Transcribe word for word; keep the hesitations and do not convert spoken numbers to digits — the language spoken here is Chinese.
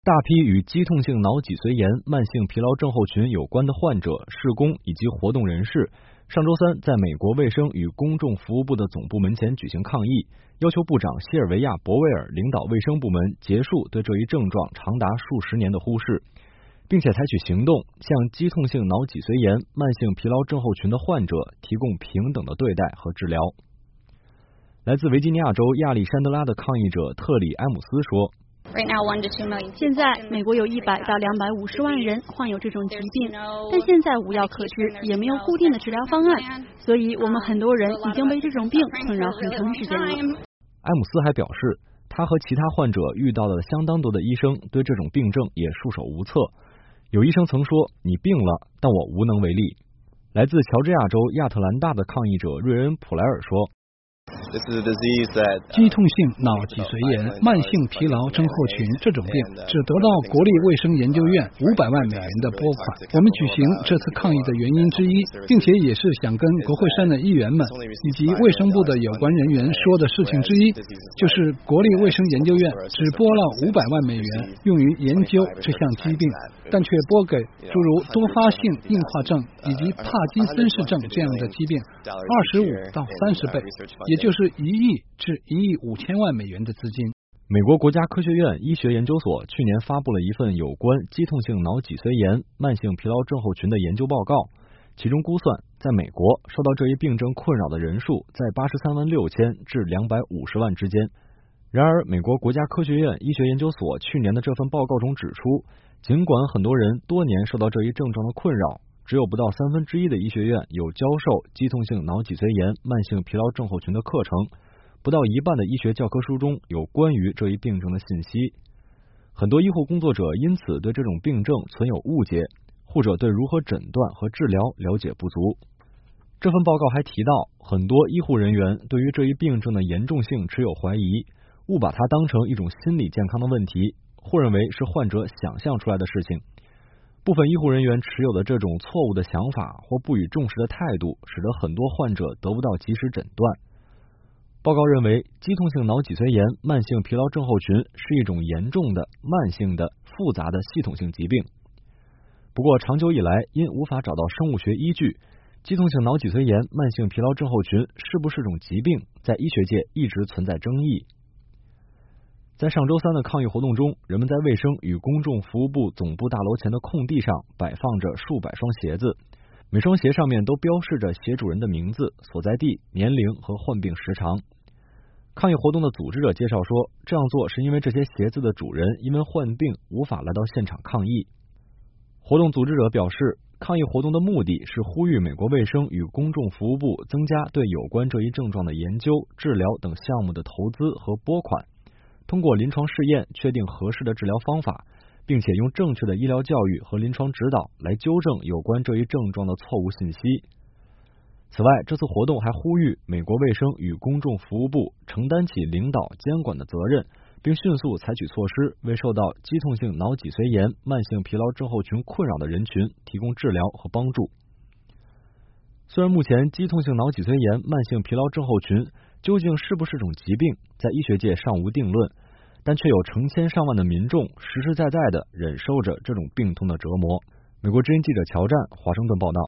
大批与肌痛性脑脊髓炎、慢性疲劳症候群有关的患者、事工以及活动人士，上周三在美国卫生与公众服务部的总部门前举行抗议，要求部长西尔维亚·博威尔领导卫生部门结束对这一症状长达数十年的忽视，并且采取行动，向肌痛性脑脊髓炎、慢性疲劳症候群的患者提供平等的对待和治疗。来自维吉尼亚州亚历山德拉的抗议者特里埃姆斯说， 现在美国有一百到两百五十万人患有这种疾病，但现在无药可治，也没有固定的治疗方案，所以我们很多人已经被这种病困扰很长时间了。 埃姆斯还表示，他和其他患者遇到了相当多的医生对这种病症也束手无策。有医生曾说，你病了，但我无能为力。来自乔治亚州亚特兰大的抗议者瑞恩·普莱尔说， 肌痛性脑脊髓炎、慢性疲劳症候群这种病只得到国立卫生研究院五百万美元的拨款。我们举行这次抗议的原因之一，并且也是想跟国会山的议员们以及卫生部的有关人员说的事情之一，就是国立卫生研究院只拨了五百万美元用于研究这项疾病，但却拨给诸如多发性硬化症以及帕金森氏症这样的疾病二十五到三十倍，也就是一亿至一亿五千万美元的资金。 美国国家科学院医学研究所去年发布了一份有关肌痛性脑脊髓炎、慢性疲劳症候群的研究报告，其中估算，在美国受到这一病症困扰的人数在八十三万六千至两百五十万之间。然而，美国国家科学院医学研究所去年的这份报告中指出，尽管很多人多年受到这一症状的困扰，只有不到三分之一的医学院有教授肌痛性脑脊髓炎、慢性疲劳症候群的课程，不到一半的医学教科书中有关于这一病症的信息。很多医护工作者因此对这种病症存有误解，或者对如何诊断和治疗了解不足。这份报告还提到，很多医护人员对于这一病症的严重性持有怀疑，误把它当成一种心理健康的问题，或认为是患者想象出来的事情。部分医护人员持有的这种错误的想法或不予重视的态度，使得很多患者得不到及时诊断。报告认为，肌痛性脑脊髓炎、慢性疲劳症候群是一种严重的、慢性的、复杂的系统性疾病。不过，长久以来，因无法找到生物学依据，肌痛性脑脊髓炎、慢性疲劳症候群是不是种疾病，在医学界一直存在争议。在上周三的抗议活动中，人们在卫生与公众服务部总部大楼前的空地上摆放着数百双鞋子，每双鞋上面都标示着鞋主人的名字、所在地、年龄和患病时长。抗议活动的组织者介绍说，这样做是因为这些鞋子的主人因为患病无法来到现场抗议。活动组织者表示，抗议活动的目的是呼吁美国卫生与公众服务部增加对有关这一症状的研究、治疗等项目的投资和拨款，通过临床试验确定合适的治疗方法，并且用正确的医疗教育和临床指导来纠正有关这一症状的错误信息。此外，这次活动还呼吁美国卫生与公众服务部承担起领导监管的责任，并迅速采取措施，为受到肌痛性脑脊髓炎、慢性疲劳症候群困扰的人群提供治疗和帮助。虽然目前肌痛性脑脊髓炎、慢性疲劳症候群究竟是不是种疾病，在医学界尚无定论，但却有成千上万的民众实实在在的忍受着这种病痛的折磨。美国之音记者乔战，华盛顿报道。